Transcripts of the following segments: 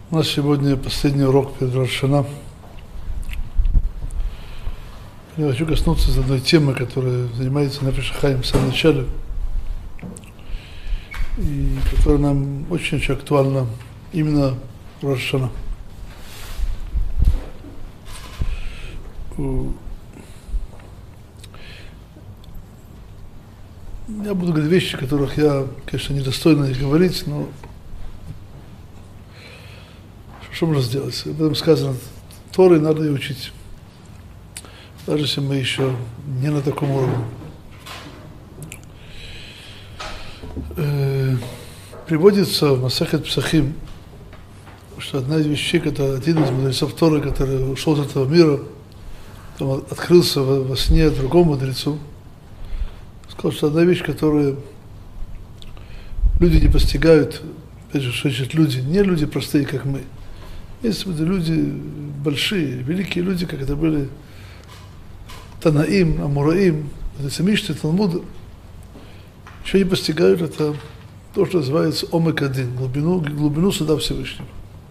У нас сегодня последний урок перед Рош ха-Шана. Я хочу коснуться одной темы, которая занимается Нефеш ха-Хаим в самом начале, и которая нам очень-очень актуальна именно в Рош ха-Шана. Я буду говорить вещи, которых я, конечно, недостойно их говорить, но что можно сделать? Об этом сказано, Торой надо и учить. Даже если мы еще не на таком уровне. Приводится в Масехет Псахим, что одна из вещей, это один из мудрецов Торы, который ушел из этого мира, потом открылся во сне другому мудрецу, сказал, что одна вещь, которую люди не постигают, опять же, что значит люди, не люди простые, как мы. Есть люди большие, великие люди, как это были Танаим, Амураим, Мишны, Талмуд, еще не постигают это то, что называется Омек Адин, глубину суда Всевышнего.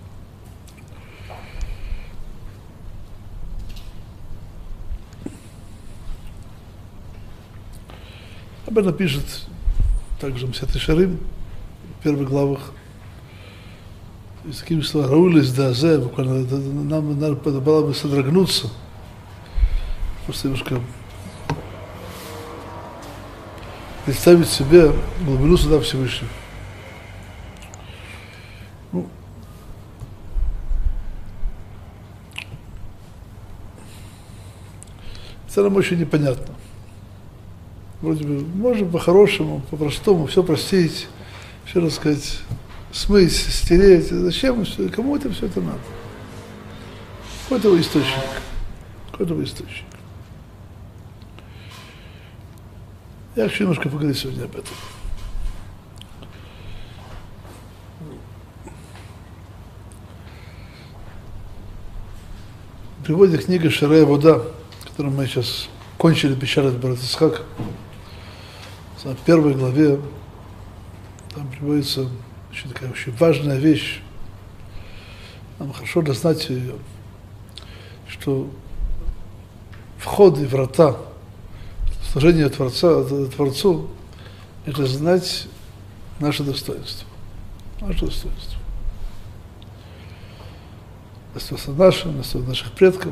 Об этом пишет также Масехет Йешарим в первых главах. И с такими словами «Раулис дазе», буквально нам надо было бы содрогнуться, просто немножко представить себе глубину суда Всевышнего. Это нам очень непонятно. Вроде бы можно по-хорошему, по-простому все простить, все рассказать, смыть, стереть. Зачем? Кому это все это надо? Какой-то источник. Какой-то источник. Я хочу немножко поговорить сегодня об этом. В переводе книги Шарей Авода, которую мы сейчас кончили печатать Бе'ерет Ицхак, в первой главе там приводится очень такая очень важная вещь. Нам хорошо дознать ее, что вход и врата служения Творцу – это знать наше достоинство. Наше достоинство. Достоинство наше, достоинство наших предков.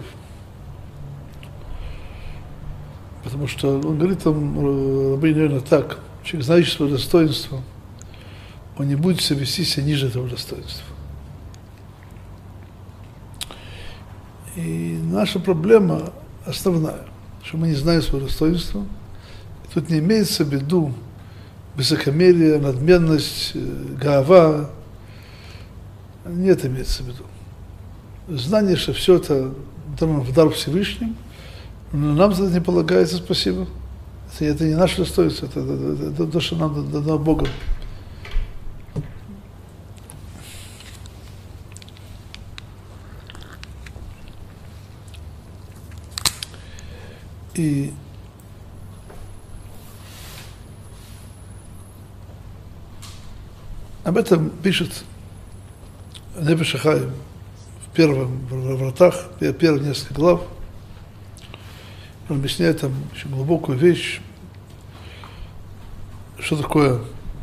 Потому что он говорит там, Рабейну Йона, так, человек, знающий свое достоинство, он не будет себя вести себя ниже этого достоинства. И наша проблема основная, что мы не знаем свое достоинство. И тут не имеется в виду высокомерие, надменность, гаава. Нет, имеется в виду. Знание, что все это дано в дар Всевышним, но нам за это не полагается спасибо. Это не наше достоинство, это то, что нам дано Богом. И об этом пишет Нефеш ха-Хаим в первом вратах, первых несколько глав. Он объясняет там очень глубокую вещь, что такое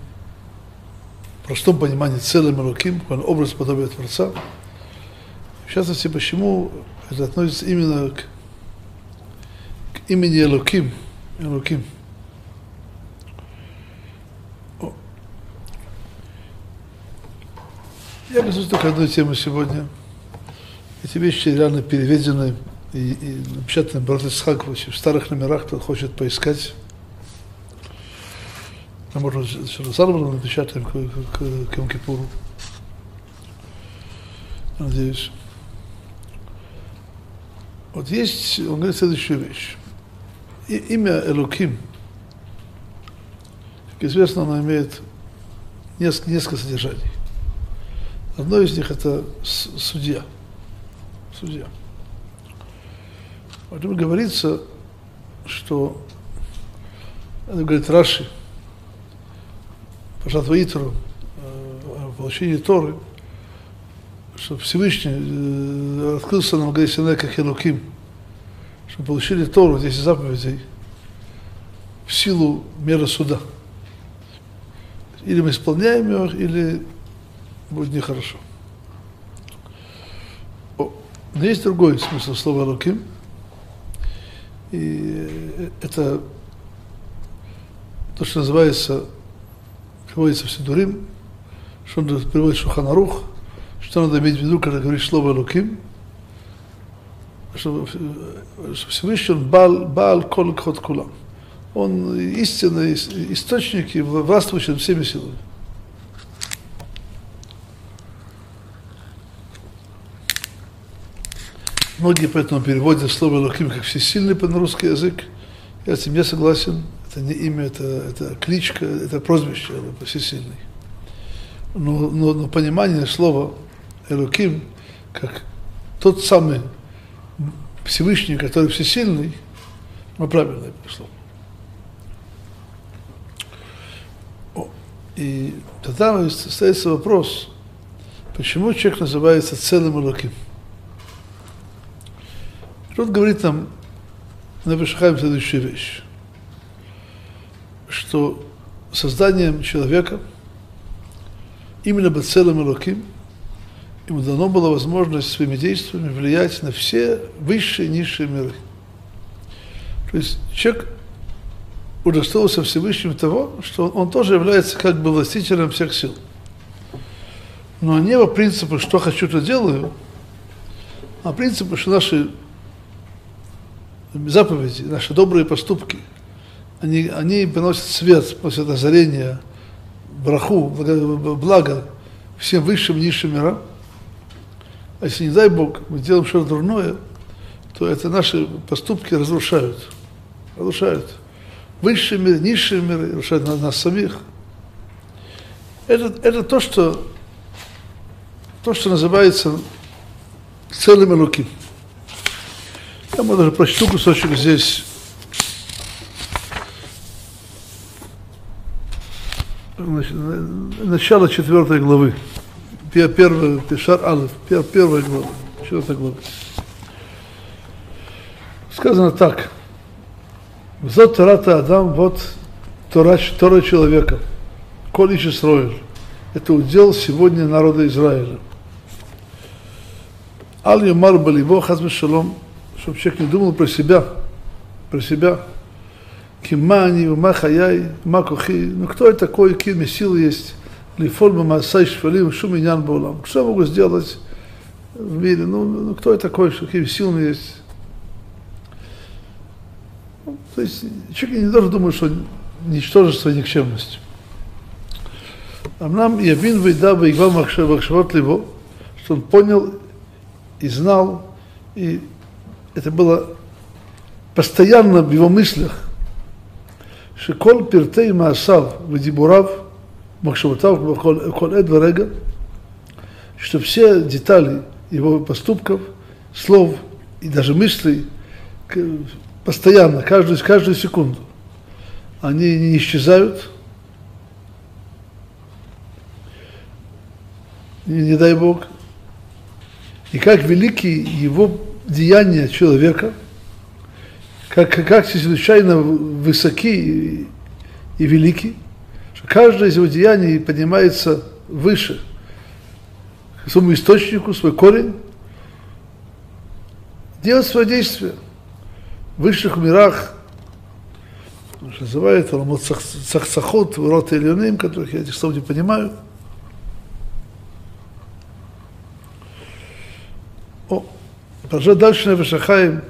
в простом понимании целым Элоким, образ подобия Творца. В частности, почему это относится именно к имени Элоким. Элоким. Я коснусь только одной темы сегодня. Эти вещи реально переведены и напечатаны Бе'ерет Ицхак в старых номерах, кто хочет поискать. Мы, может, еще разорвано напечатаем к Йом-Кипуру. Надеюсь. Вот есть, он говорит следующую вещь. Имя Элоким, как известно, оно имеет несколько содержаний. Одно из них это судья. Судья. Поэтому говорится, что, это говорит Раши, по Шат Ваитру, о получении Торы, что что Всевышний открылся нам горе Синай как Элоким, что получили Тору, 10 заповедей, в силу меры суда. Или мы исполняем ее, или будет нехорошо. Но есть другой смысл слова «Элоким», и это то, что называется, приводится в Сидурим, что он приводит Шулхан Арух, что надо иметь в виду, когда говорит слово «Элоким», что Всевышний он Баал Кол Кхот Кулам. Он истинный источник и властвующий над всеми силами. Многие поэтому переводят слово «Элоким» как «всесильный» на русский язык. Я с этим не согласен. Это не имя, это кличка, это прозвище, это «всесильный». Но понимание слова «Элоким» как тот самый Всевышний, который всесильный, правильное слово. И тогда остается вопрос, почему человек называется целым Элоким? Тут говорит нам Нефеш Хаим следующую вещь, что созданием человека, именно бацелем Элоким, ему дано была возможность своими действиями влиять на все высшие и низшие миры. То есть человек удостоился Всевышним того, что он тоже является как бы властителем всех сил. Но не по принципу, что хочу, то делаю, а по принципу, что наши заповеди, наши добрые поступки, они приносят свет, приносят озарение, браху, благо всем высшим и низшим мирам. А если, не дай Бог, мы делаем что-то дурное, то это наши поступки разрушают. Высшие миры, низшие миры, разрушают нас самих. Это то, что называется целым Элоким. Я даже прочту кусочек здесь. Значит, начало 4 главы. Пешар Алеф, 1 глава, 4 глава. Сказано так. Взот Тората Адам, вот Тора человека. Коль иш Исроэль. Это удел сегодня народа Израиля. Аль Юмар Баливо Хаз Вешалом, чтобы человек не думал про себя. Кимани, ума хаяй, ума кухи. Ну кто я такой, какие мне силы есть? Лифоль бамасай шфалим, шум иньян баулам. Что я могу сделать в мире? Ну кто я такой, какие силы есть? То есть человек не должен думать, что ничтожество и никчемность. Амнам явин вейда вейгва махшавот лево, что он понял и знал, и это было постоянно в его мыслях, что кол пиртей маасав вадибурав махшавотав кол эд варега, что все детали его поступков, слов и даже мыслей постоянно, каждую секунду, они не исчезают, не дай Бог. И как велики его деяния человека, как чрезвычайно высоки и велики, что каждое из его деяний поднимается выше, к своему источнику, свой корень, делать свое действие в высших мирах, что называют Аламот Цахцахот, Урот Эльоным, которых я этих слов не понимаю. Продолжать дальше Нефеш Хаим.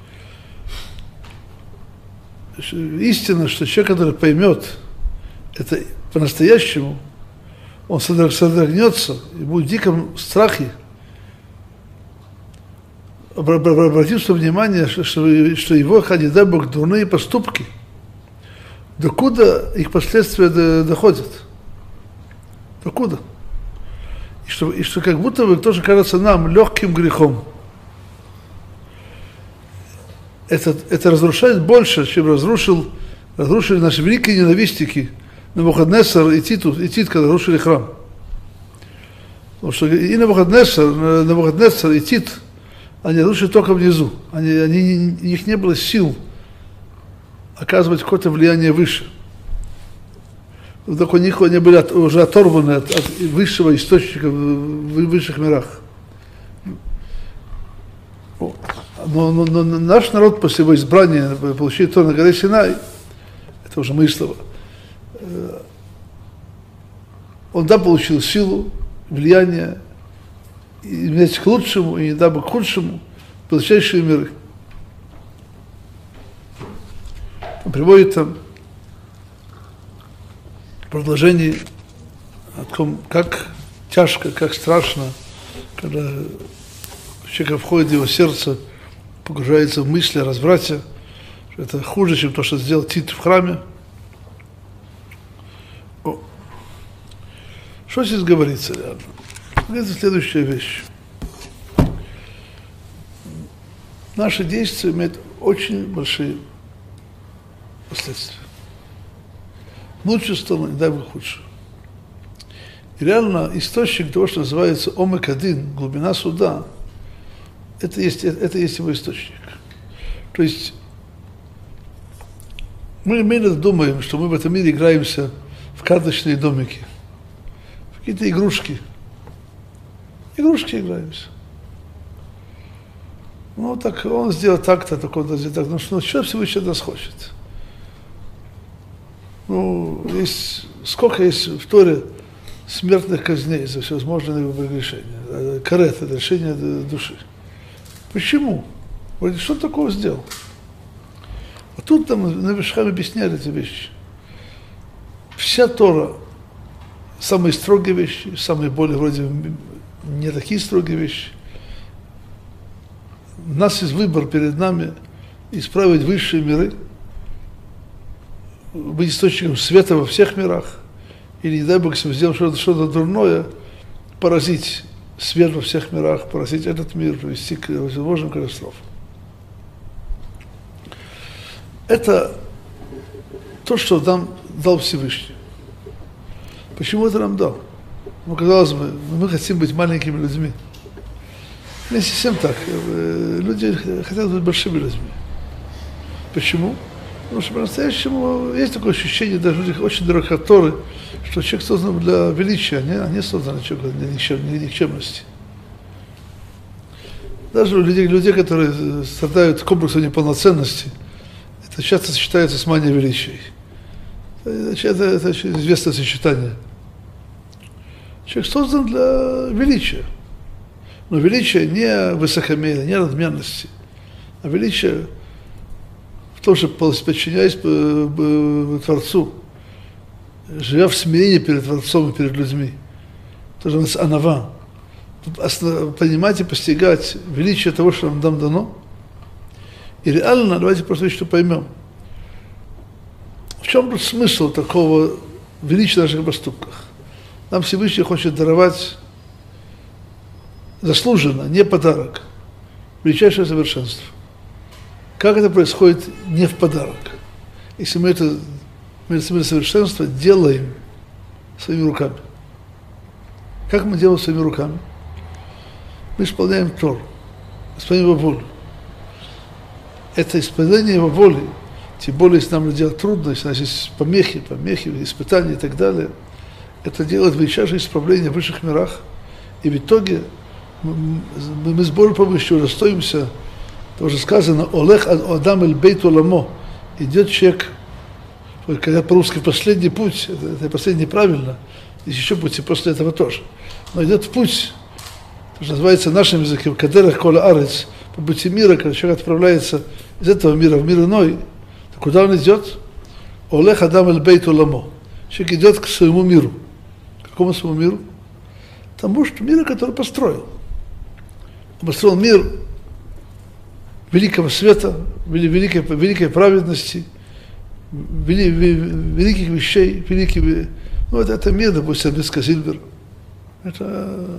Истина, что человек, который поймет это по-настоящему, он содрогнется и будет в диком страхе. Обратим свое внимание, что его, не дай Бог, дурные поступки, докуда их последствия доходят. Докуда? И что как будто бы тоже кажется нам легким грехом. Это разрушает больше, чем разрушили наши великие ненавистники Навуходоносор и Тит, когда разрушили храм. Потому что и Навуходоносор, и Тит, они разрушили только внизу. У них не было сил оказывать какое-то влияние выше. Только у них они были уже оторваны от высшего источника в высших мирах. Но наш народ после его избрания, получения Торы на горе Синай, это уже мои слова, он получил силу, влияние, и менять к лучшему, и не дабы к худшему, величайшие миры. Он приводит там продолжение о том, как тяжко, как страшно, когда человек входит в его сердце, погружается в мысли о разврате, что это хуже, чем то, что сделал Тит в храме. Что здесь говорится реально? Говорится следующая вещь. Наши действия имеют очень большие последствия. В лучшую сторону, не дай бог худшую. И реально источник того, что называется Омек Адин, глубина суда, это есть его источник. То есть мы именно думаем, что мы в этом мире играемся в карточные домики, в какие-то игрушки. Игрушки играемся. Ну, так он сделал так-то, так он сделал так. Ну, что Всевышний от нас хочет? Ну, сколько есть в Торе смертных казней за всевозможные прегрешения. Карет – это решение души. Почему? Говорит, что такого сделал? А тут там на Вишхам объясняли эти вещи. Вся Тора, самые строгие вещи, самые более вроде не такие строгие вещи. У нас есть выбор перед нами исправить высшие миры, быть источником света во всех мирах, или, не дай Бог, если мы сделаем что-то дурное, поразить свет во всех мирах, поразить этот мир, привести к возможным катастрофам. Это то, что нам дал Всевышний. Почему это нам дал? Ну, казалось бы, мы хотим быть маленькими людьми. Не совсем так. Люди хотят быть большими людьми. Почему? Потому что по-настоящему есть такое ощущение, даже в людях очень далеко от Торы, что человек создан для величия, а не создан для никчемности. Даже у людей, которые страдают комплексом неполноценности, это часто сочетается с манией величия. Это известное сочетание. Человек создан для величия. Но величие не высокомерие, не надменности, а величие в том, что подчиняясь Творцу, живя в смирении перед Творцом и перед людьми. То, что называется анава. Понимать и постигать величие того, что нам дано. И реально, давайте просто что поймем. В чем тут смысл такого величия в наших поступках? Нам Всевышний хочет даровать заслуженно, не подарок, величайшее совершенство. Как это происходит не в подарок? Если мы это совершенство делаем своими руками. Как мы делаем своими руками? Мы исполняем Тору, исполняем его волю. Это исполнение его воли, тем более, если нам делать трудно, если у нас есть помехи, испытания и так далее, это делает величайшее исправление в высших мирах. И в итоге мы с Божьей помощью удостоимся, тоже сказано, «Олех адам эль бейт оламо». Идет человек, когда по-русски последний путь, это последний правильно, есть еще пути после этого тоже. Но идет в путь, то, что называется нашим языком, «Кадерах кола арец», по пути мира, когда человек отправляется из этого мира в мир иной, то куда он идет? «Олех адам эль бейт оламо». Человек идет к своему миру. К какому своему миру? Тому, что мира, который построил. Он построил мир великого света, великой праведности, великих вещей, это мир, допустим, Беска Зильбер. Это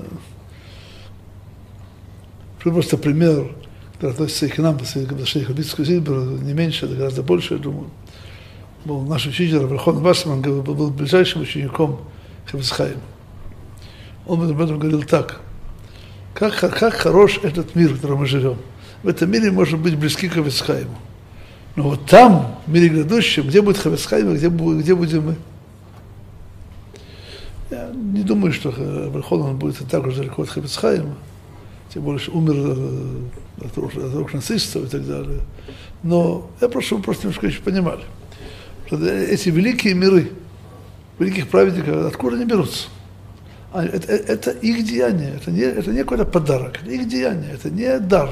просто пример, который относится и к нам, когда шли к Беску Зильберу, не меньше, это гораздо больше, я думаю. Был наш учитель, Верхон Вассман, был ближайшим учеником Хафец Хаима. Он об этом говорил так. Как хорош этот мир, в котором мы живем. В этом мире можно быть близки к Хафец Хаиму. Но вот там, в мире грядущем, где будет Хафец Хаим, где будем мы? Я не думаю, что Рабби будет так уж далеко от Хафец Хаима. Тем более, что умер от рук нацистов и так далее. Но я прошу, чтобы вы просто немножко еще понимали, что эти великие миры, великих праведников, откуда они берутся? Это их деяние, это не какой-то подарок, это их деяние, это не дар.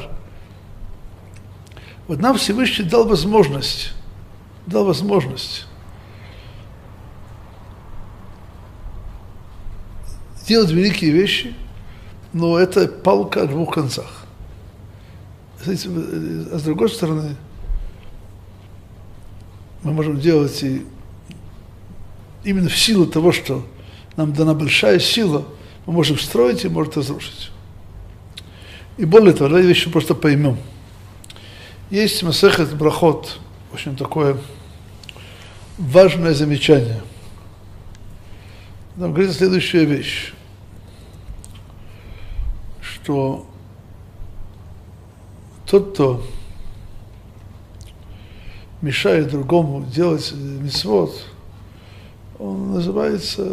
Вот нам Всевышний дал возможность делать великие вещи, но это палка о двух концах. А с другой стороны, мы можем делать и именно в силу того, что нам дана большая сила, мы можем строить и можем разрушить. И более того, давайте вещи просто поймем. Есть Масехет Брахот, очень такое важное замечание. Там говорится следующая вещь, что тот, кто мешает другому делать мицвот, он называется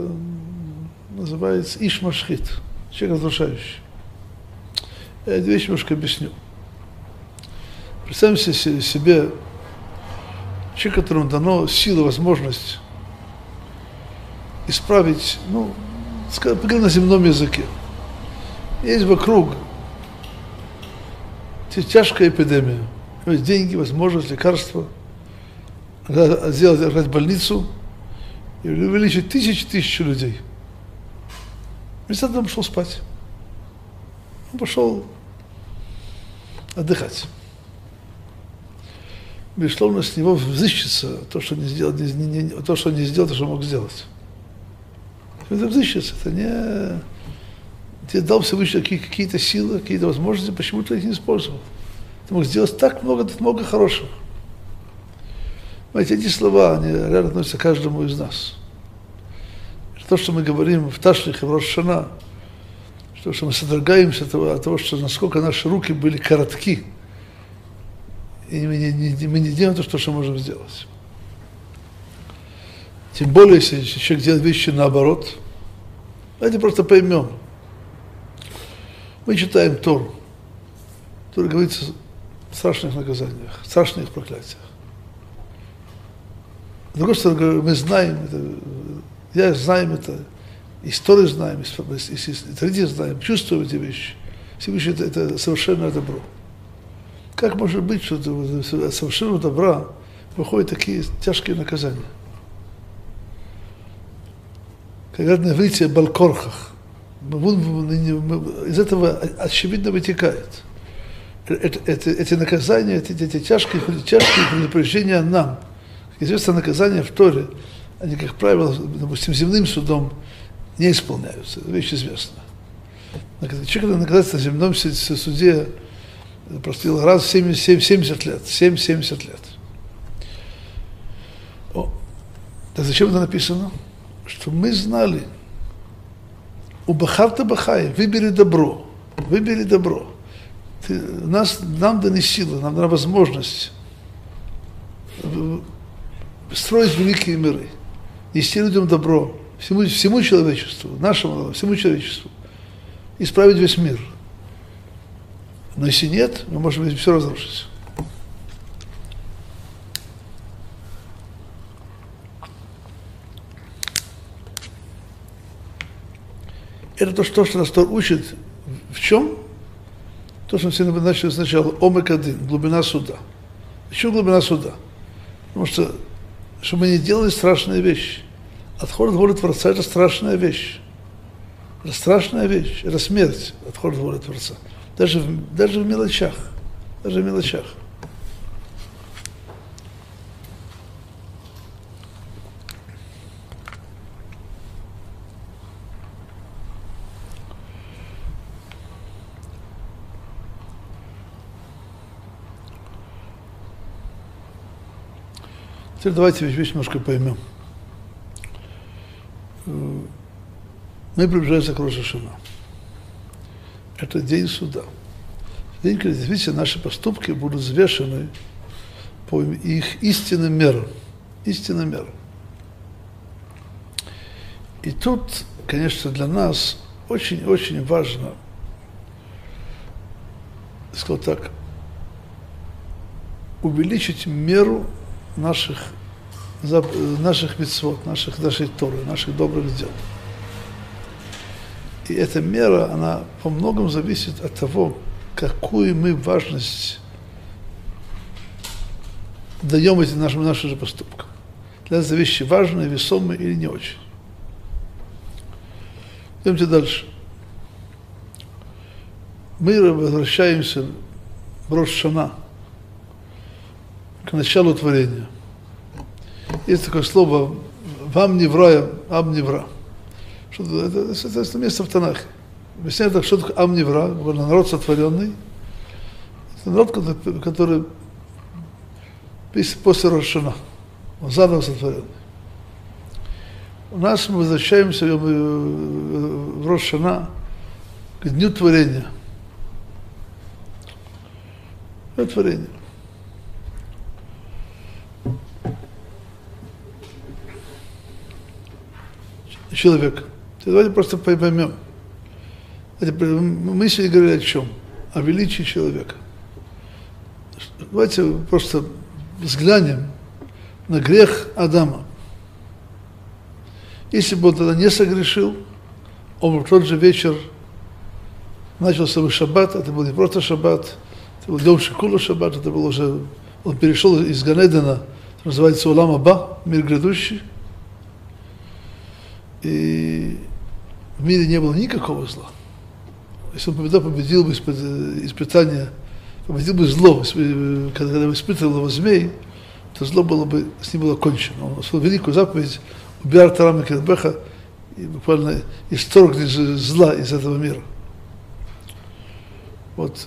Иш Машхит, человек разрушающий. Я эту вещь немножко объясню. Представьте себе человек, которому дано сила, возможность исправить, поговорим на земном языке. Есть вокруг тяжкая эпидемия. Есть деньги, возможность, лекарства. Сделать больницу и увеличить тысячи людей. Вместо этого он пошел спать. Он пошел отдыхать. Безусловно, с него взыщется то, что не сделал, то, что не сделал, то, что мог сделать. Это взыщется, это не... Тебе дал Всевышний какие-то силы, какие-то возможности, почему ты их не использовал? Ты мог сделать так много хорошего. Знаете, эти слова, они реально относятся к каждому из нас. То, что мы говорим в Ташлих и в Рош ха-Шана, что мы содрогаемся от того, что насколько наши руки были коротки, и мы не делаем то, что можем сделать. Тем более, если человек делает вещи наоборот. Давайте просто поймем. Мы читаем Тору. Тора говорится о страшных наказаниях, страшных проклятиях. С другой стороны, мы знаем это, знаем это, истории знаем, и традиции знаем, чувствуем эти вещи. Всевышний это совершенное добро. Как может быть, что от совершенного добра выходят такие тяжкие наказания? Когда на иврите балкорхах, из этого очевидно вытекает. Эти наказания, эти тяжкие предупреждения нам, как известно, наказания в Торе, они, как правило, допустим, земным судом не исполняются. Это вещь известна. Человек, когда наказается на земном суде, простил раз в 70 лет. 70 лет. Так зачем это написано? Что мы знали, у Бахарта Бахай, выбери добро. Нам даны силы, нам дана возможность строить великие миры, нести людям добро, всему человечеству, всему человечеству, исправить весь мир. Но если нет, мы можем все разрушить. Это то, что нас Тор учит. В чем? То, что мы все начали сначала. Омек один, глубина суда. Почему глубина суда? Потому что, чтобы мы не делали страшные вещи. Отход от воли Творца – это страшная вещь. Это страшная вещь. Это смерть, отход от воли Творца. Даже в мелочах. Теперь давайте вещь немножко поймем. Мы приближаемся к Рош ха-Шана. Это день суда. День, когда действительно наши поступки будут взвешены по их истинным мерам. Истинным мерам. И тут, конечно, для нас очень-очень важно, сказал так, увеличить меру наших мицвот, нашей Торы, наших добрых дел. И эта мера, она во многом зависит от того, какую мы важность даем этим нашим же поступкам. Для нас это вещи важные, весомые или не очень. Идемте дальше. Мы возвращаемся в Рош ха-Шана, к началу творения. Есть такое слово «вам невра, ам невра». Это место в Танахе. Объясняют так, что такое ам невра, народ сотворенный. Это народ, который после Рош ха-Шана, он заново сотворенный. У нас мы возвращаемся в Рош ха-Шана к дню творения. Дню творения. Человек. Давайте просто поймем. Мы сегодня говорили о чем? О величии человека. Давайте просто взглянем на грех Адама. Если бы он тогда не согрешил, он в тот же вечер начался бы шаббат, это был не просто шаббат, это был Йом Шикула шаббат, это был уже, он перешел из Ганедена, называется Улам Аба, мир грядущий, и в мире не было никакого зла. Если он победил бы испытание, победил бы зло, когда испытывал его змей, то зло было бы, с ним было кончено. Он свою великую заповедь убирал Тарам и Кербеха и буквально исторгли зла из этого мира. Вот.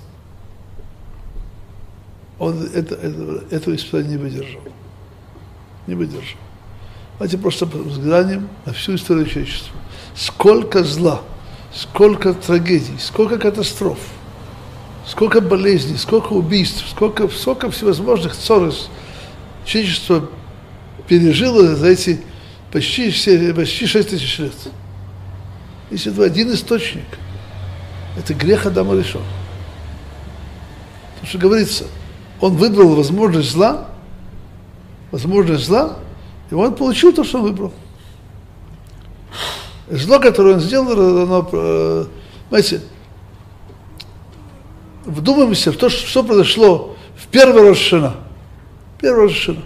Он этого испытания не выдержал. Не выдержал. Давайте просто взглянем на всю историю человечества. Сколько зла, сколько трагедий, сколько катастроф, сколько болезней, сколько убийств, сколько всевозможных ссоров человечество пережило за эти почти 6 тысяч лет. Если это один источник, это грех Адама Ришон. Потому что говорится, он выбрал возможность зла, и он получил то, что он выбрал. Зло, которое он сделал, оно, знаете, вдумаемся в то, что произошло в первый Рош ха-Шана. Первый Рош ха-Шана.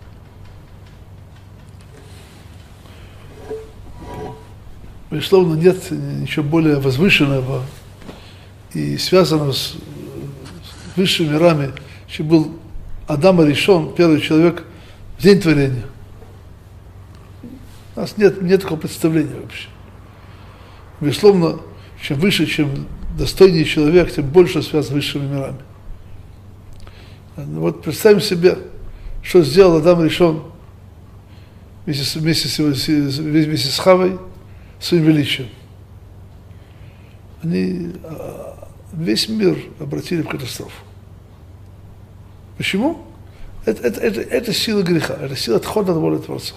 Безусловно, нет ничего более возвышенного и связанного с высшими мирами, чем был Адам Аришон, первый человек, в день творения. У нас нет такого представления вообще. Безусловно, чем выше, чем достойнее человек, тем больше связан с высшими мирами. Вот представим себе, что сделал Адам Аришон вместе с Хавой, своим величием. Они весь мир обратили в катастрофу. Почему? Это сила греха, это сила отхода от воли Творца.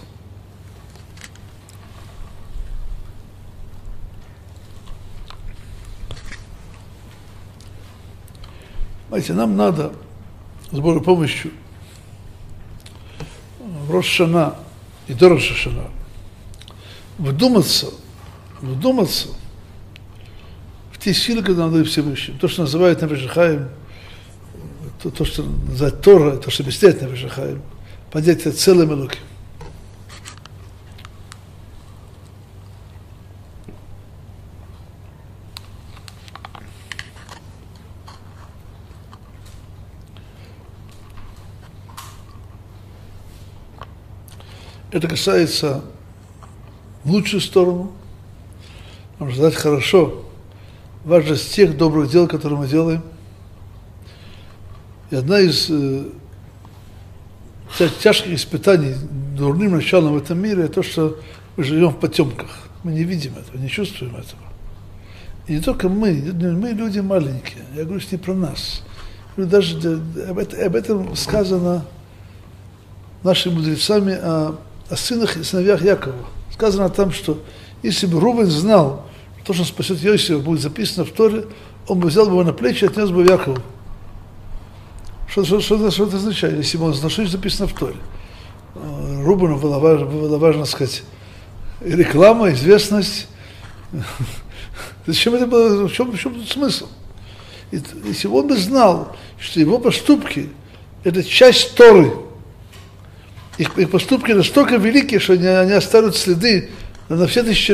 Знаете, нам надо с Божьей помощью в Рош ха-Шана и до Рош ха-Шана вдуматься в те силы, которые нам дают Всевышний. То, что называют Нефеш ха-Хаим, то, что называют Тора, то, что объясняет Нефеш ха-Хаим, понятие целым Элоким. Это касается в лучшую сторону, нужно знать хорошо важность тех добрых дел, которые мы делаем. И одна из тяжких испытаний дурным началом в этом мире, это то, что мы живем в потемках. Мы не видим этого, не чувствуем этого. И не только мы люди маленькие. Я говорю не про нас. Даже об этом сказано нашими мудрецами о сынах и сыновьях Якова. Сказано там, что если бы Рувен знал, то, что спасет Йосифа, будет записано в Торе, он бы взял бы его на плечи и отнес бы в Якову. Что это означает, если бы он знал, что записано в Торе? Рубену было важно сказать, реклама, известность. Зачем это было? В чем тут смысл? Если бы он бы знал, что его поступки – это часть Торы, их поступки настолько великие, что они оставят следы на все тысячи,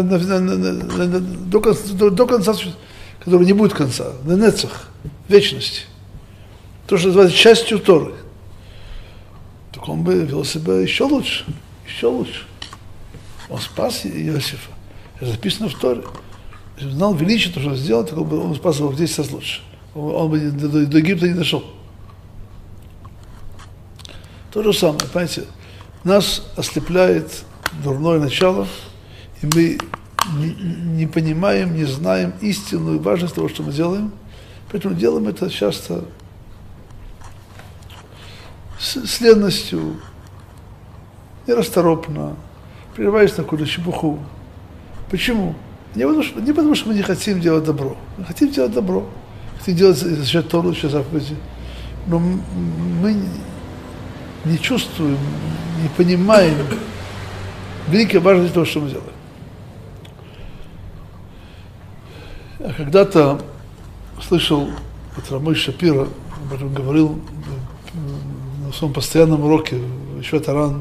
до конца, которого не будет конца, на нецах, вечности. То, что называется частью Торы. Так он бы вел себя еще лучше. Он спас Иосифа. Это записано в Торе. Если бы знал величие, то, что он сделал, так он спас его в 10 раз лучше. Он бы до Египта не дошел. То же самое, понимаете, нас ослепляет дурное начало, и мы не понимаем, не знаем истинную важность того, что мы делаем, поэтому делаем это часто с ленностью, нерасторопно, прерываясь на какую-то чепуху. Почему? Не потому, что мы не хотим делать добро. Мы хотим делать добро, хотим делать изучать Тору, изучать заповеди, но мы не чувствуем, не понимаем великой важности того, что мы делаем. Я когда-то слышал от Рамой Шапира, об этом говорил на своем постоянном уроке в Ешиват Харан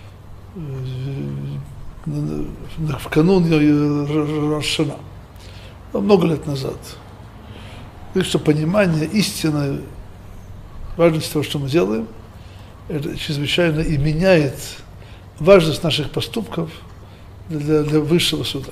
в канун Рош ха-Шана, много лет назад. Говорит, что понимание истинной важности того, что мы делаем, это чрезвычайно и меняет важность наших поступков для высшего суда.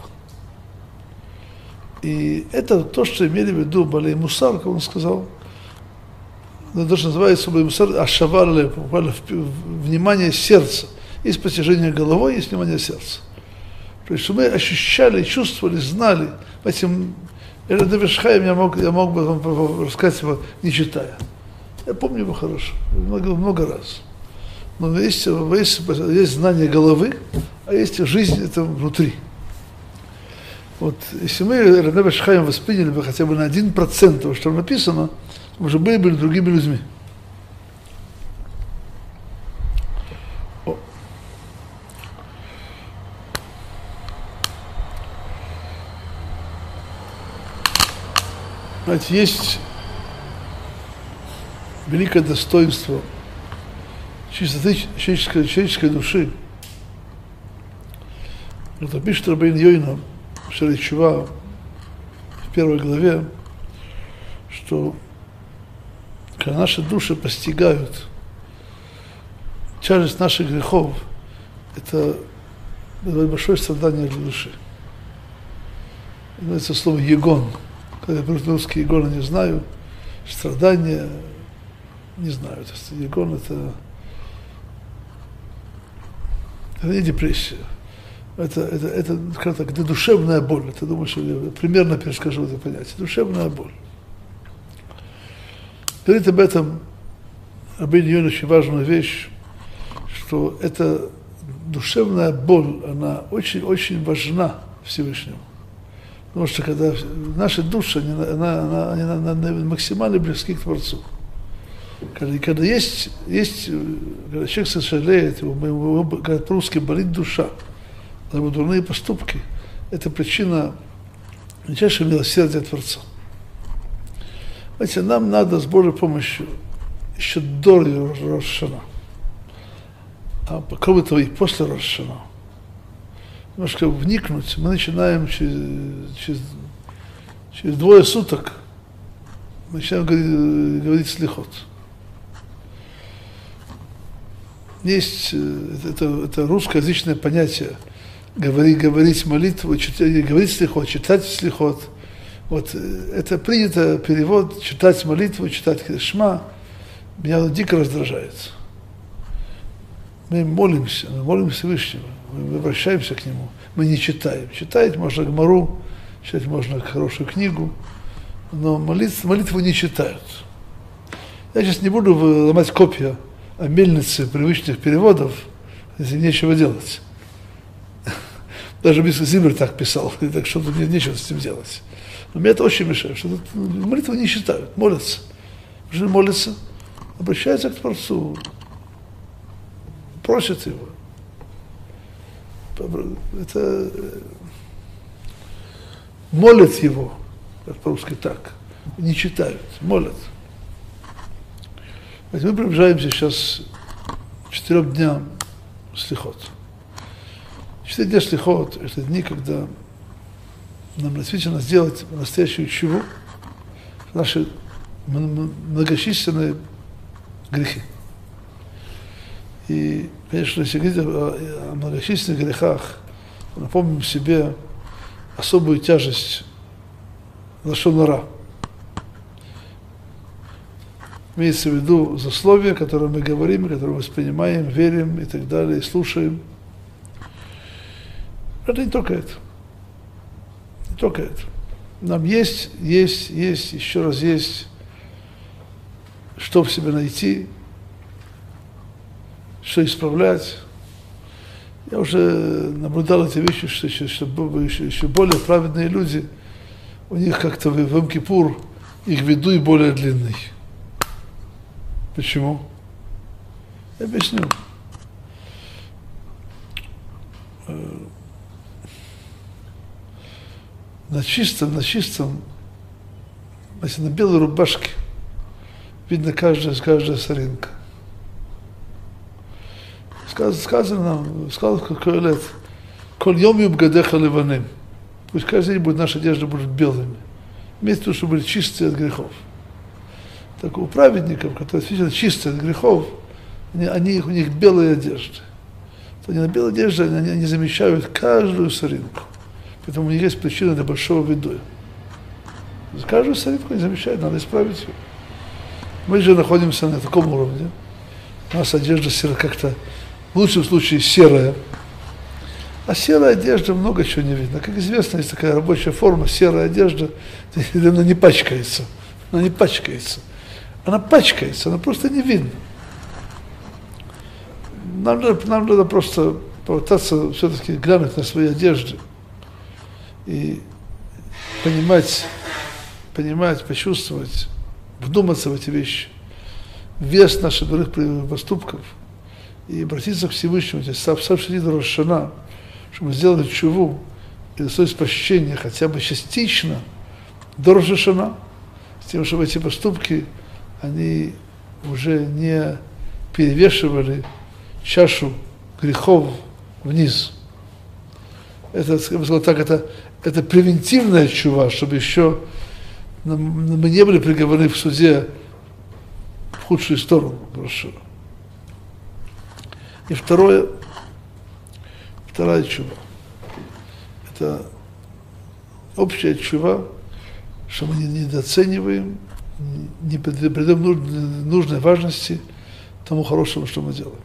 И это то, что имели в виду Балей Мусар, как он сказал, то, что называется Балей Мусар, ашавар лев, внимание сердца. Есть постижение головой, есть внимание сердца. То есть, что мы ощущали, чувствовали, знали. Этим Давишхаем я мог бы вам рассказать его, не читая. Я помню его хорошо, много раз. Но есть знание головы, а есть жизнь это внутри. Вот, если мы Рабби Шхаим восприняли бы хотя бы на 1% того, что там написано, мы уже были другими людьми. Знаете, есть великое достоинство чистоты человеческой души. Это пишет Рабейн Йойна в Шарей Тшува в 1 главе, что когда наши души постигают тяжесть наших грехов, это большое страдание для души. Это слово «егон». Когда я просто русский егон не знаю, страдания не знаю. Егон это не депрессия. Это как так, душевная боль. Это, думаю, что я примерно перескажу это понятие. Душевная боль. Говорит об этом Рабейн Йойна очень важную вещь, что эта душевная боль, она очень-очень важна Всевышнему. Потому что когда наши души, они максимально близки к Творцу. Когда есть когда человек сожалеет, его говорят по-русски, болит душа, за его дурные поступки, это причина величайшего милосердия Творца. Знаете, нам надо с Божьей помощью еще до Рош ха-Шана, а кроме того и после Рош ха-Шана, немножко вникнуть, мы начинаем через 2 суток начинаем говорить слихот. Есть это русскоязычное понятие говорить молитву, говорить слихот, читать слихот. Вот это принято перевод читать молитву, читать Шма. Меня дико раздражает. мы молим Всевышнего, мы обращаемся к Нему, мы не читаем. Читать можно Гмару, читать можно хорошую книгу, но молитву не читают. Я сейчас не буду ломать копья о мельнице привычных переводов, если нечего делать. Даже Мисс Зиммер так писал, и так что тут нечего с этим делать. Но мне это очень мешает, что молитву не читают, молятся. Уже молятся, обращаются к Творцу, просят Его. Это молят Его, как по-русски так, не читают, молят. Мы приближаемся сейчас к 4 дням слихот. 4 дня слихот – это дни, когда нам действительно сделать настоящую чуву, наши многочисленные грехи. И, конечно, если говорить о многочисленных грехах, напомним себе особую тяжесть лашон ара. Имеется в виду засловие, которое мы говорим, которое мы воспринимаем, верим и так далее, и слушаем. Это не только это. Не только это. Нам есть, еще раз есть, что в себе найти, что исправлять. Я уже наблюдал эти вещи, что еще более праведные люди, у них как-то в Йом-Кипур их ведуй более длинный. Почему? Я объясню. На чистом, если на белой рубашке видно каждая соринка. Сказано нам, сказал Коэлет, коль йом юбгадеха леваним. Пусть каждый день будет наша одежда будет белыми. Имеется в виду, чтобы были чистые от грехов. Так у праведников, которые действительно чистые от грехов, у них белые одежды. То они на белой одежде они замечают каждую соринку. Поэтому у них есть причина для большого видуя. Каждую соринку они замечают, надо исправить ее. Мы же находимся на таком уровне. У нас одежда серая, как-то, в лучшем случае, серая. А серая одежда много чего не видно. Как известно, есть такая рабочая форма, серая одежда, она не пачкается. Она не пачкается. Она пачкается, она просто не видно. Нам надо просто попытаться все-таки глянуть на свои одежды и понимать, почувствовать, вдуматься в эти вещи, вес наших дурных поступков и обратиться к Всевышнему, сообщить до Рош ха-Шана, чтобы сделали чуву и достоить прощения хотя бы частично до Рош ха-Шана, с тем, чтобы эти поступки, они уже не перевешивали чашу грехов вниз. Это, я бы сказал так, это превентивная чува, чтобы еще мы не были приговорены в суде в худшую сторону. И вторая чува. Это общая чува, что мы недооцениваем, не придаем нужной важности тому хорошему, что мы делаем.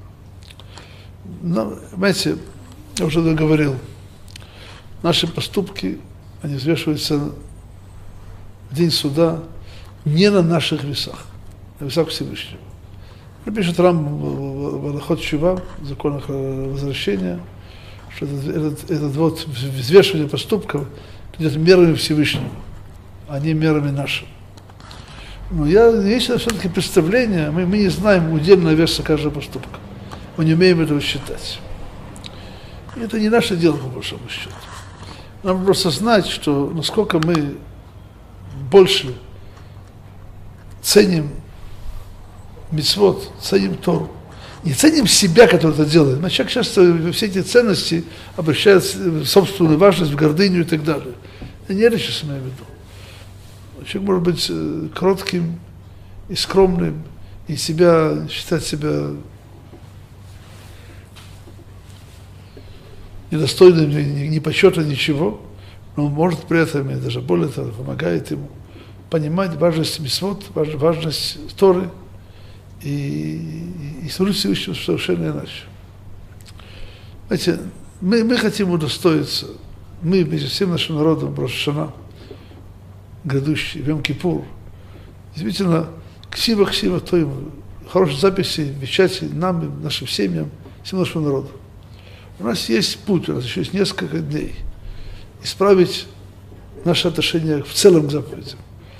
Но, понимаете, я уже говорил, наши поступки, они взвешиваются в день суда не на наших весах, на весах Всевышнего. Пишет Рам в Алахот Шува, в законах возвращения, что этот вот взвешивание поступков идет мерами Всевышнего, а не мерами нашими. Но есть все-таки представление, мы не знаем удельного веса каждого поступка. Мы не умеем этого считать. И это не наше дело, по большому счету. Нам просто знать, что насколько мы больше ценим мицвот, ценим Тору. Не ценим себя, который это делает. Но человек часто все эти ценности обращает в собственную важность, в гордыню и так далее. Я не это сейчас имею в виду. Человек может быть кротким и скромным, и считать себя недостойным, ни почета, ничего, но он может при этом, и даже более того, помогает ему понимать важность мицвот, важность Торы, и служить Всевышнему совершенно иначе. Знаете, мы хотим удостоиться, мы вместе с всем нашим народом, Рош ха-Шана, грядущий, Йом-Кипур, действительно, ксива той, хорошие записи, печати нам, нашим семьям, всему нашему народу. У нас есть путь, у нас еще есть несколько дней исправить наше отношение в целом к заповедям.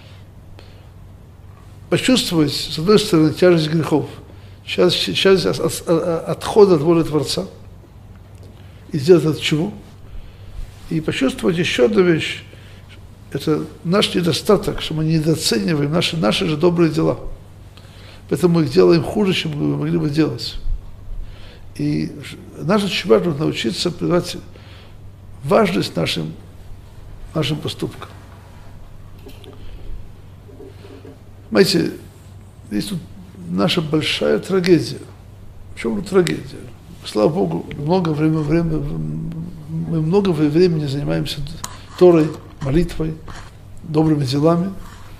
Почувствовать, с одной стороны, тяжесть грехов, тяжесть отхода от воли Творца, и сделать это чего? И почувствовать еще одну вещь, это наш недостаток, что мы недооцениваем наши же добрые дела. Поэтому мы их делаем хуже, чем мы могли бы делать. И наш очень важно научиться придавать важность нашим поступкам. Понимаете, есть тут наша большая трагедия. В чем трагедия? Слава Богу, мы много времени занимаемся Торой, молитвой, добрыми делами.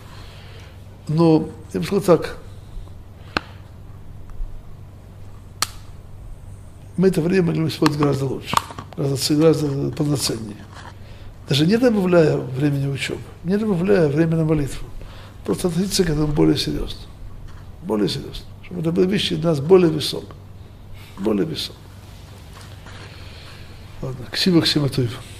Но я бы сказал так, мы это время могли бы использовать гораздо лучше, гораздо полноценнее. Даже не добавляя времени учебы, не добавляя времени на молитву. Просто относиться к этому более серьезно. Более серьезно. Чтобы это были вещи для нас более весомые. Более весомые. Ладно, ксива, ксива, туев.